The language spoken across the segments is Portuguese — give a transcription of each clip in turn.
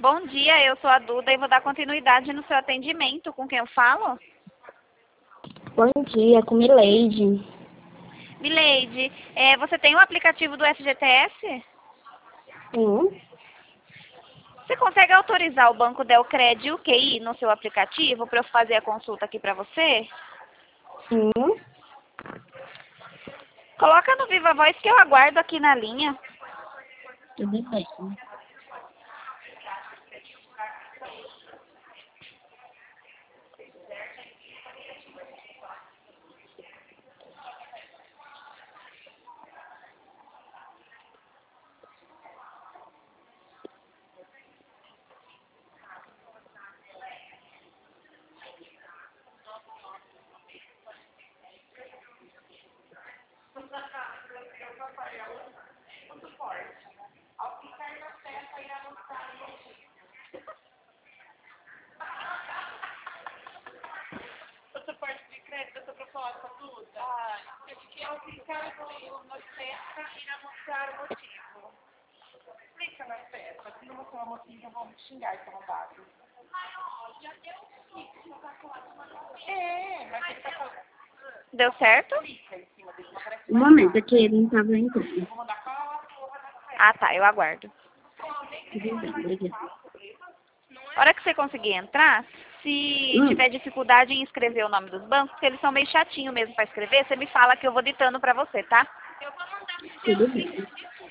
Bom dia, eu sou a Duda e vou dar continuidade no seu atendimento. Com quem eu falo? Bom dia, com Mileide. Mileide, você tem o aplicativo do FGTS? Sim. Você consegue autorizar o Banco Delcred e o QI no seu aplicativo para eu fazer a consulta aqui para você? Sim. Coloca no Viva Voz que eu aguardo aqui na linha. Tudo bem. Deu certo? Um momento, aqui ele não estava entrando. Ah, tá, eu aguardo. Tudo bem, obrigada. A hora que você conseguir entrar, se tiver dificuldade em escrever o nome dos bancos, porque eles são meio chatinhos mesmo para escrever, você me fala que eu vou ditando para você, tá? Tudo bem.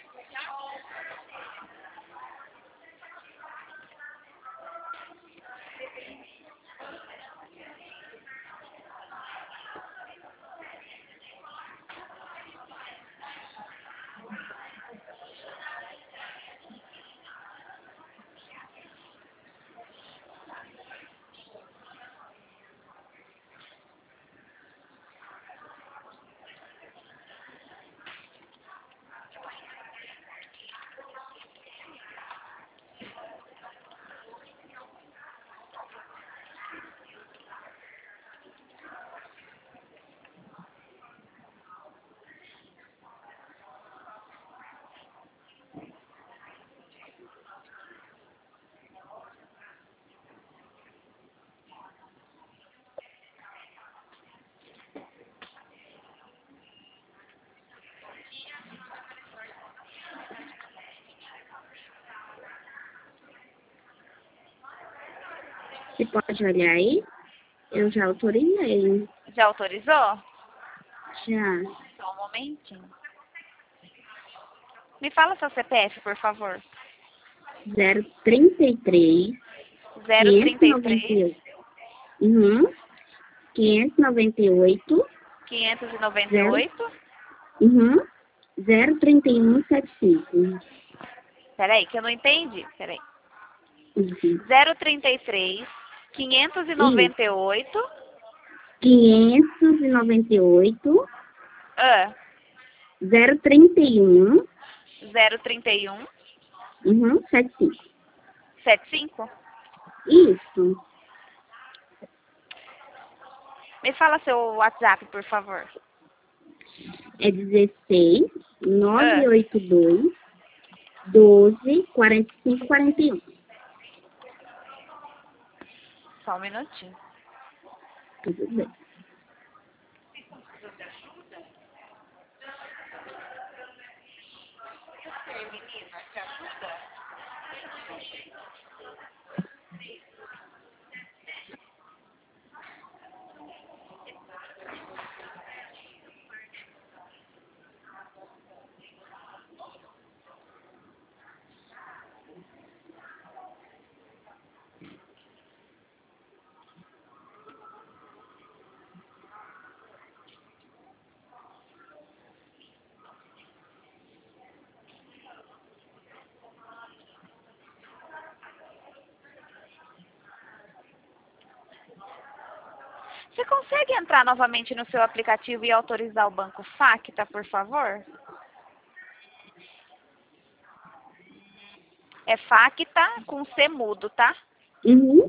Você pode olhar aí? Eu já autorizei. Já autorizou? Já. Só um momentinho. Me fala seu CPF, por favor. 033 033 598. Uhum. 598. 598. Uhum. 03175. Peraí, que eu não entendi. Peraí. Uhum. 033 Isso. 598. 598. Ah, 031. 031 Uhum. 75. 75. Isso. Me fala seu WhatsApp, por favor. É 16 Ah, 982 12 45 41. só um minutinho. Tudo bem. Você consegue entrar novamente no seu aplicativo e autorizar o Banco Facta, por favor? É Facta com C mudo, tá? Uhum.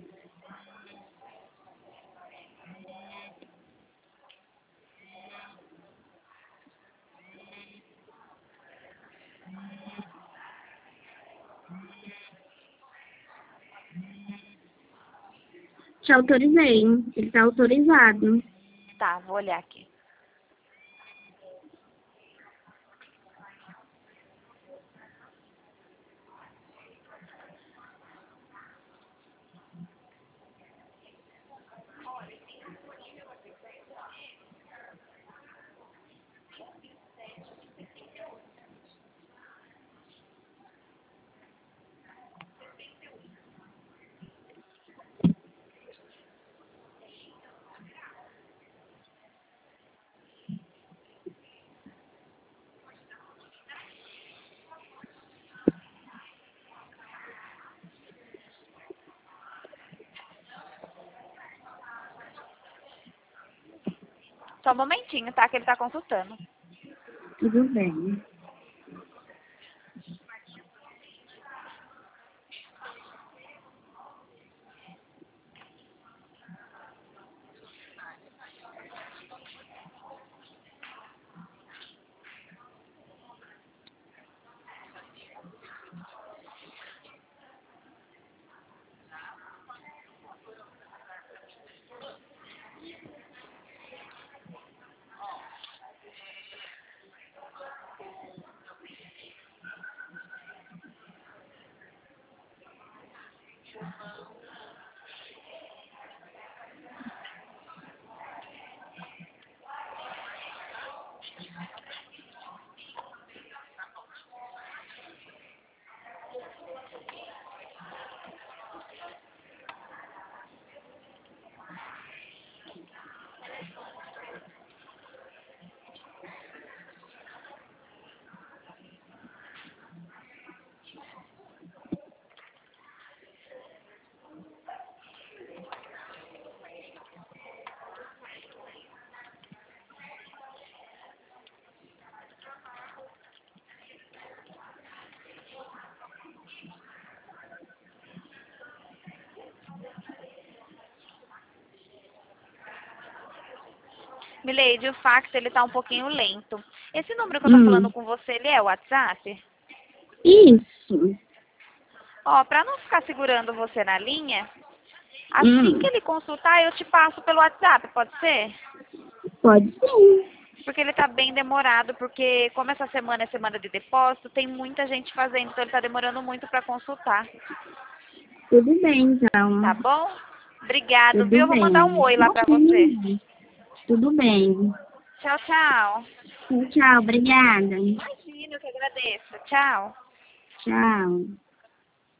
Te autorizei. Ele tá autorizado. Tá, vou olhar aqui. Só um momentinho, tá? Que ele tá consultando. Tudo bem. Milady, o fax, ele tá um pouquinho lento. Esse número que eu tô falando com você, ele é o WhatsApp? Isso. Ó, pra não ficar segurando você na linha, assim que ele consultar, eu te passo pelo WhatsApp, pode ser? Pode sim. Porque ele tá bem demorado, porque como essa semana é semana de depósito, tem muita gente fazendo, então ele tá demorando muito pra consultar. Tudo bem, então. Tá bom? Obrigado, Tudo viu? Eu vou mandar um bem. oi lá pra você. Tudo bem. Tchau, tchau. Tchau, obrigada. Imagina, eu que agradeço. Tchau. Tchau.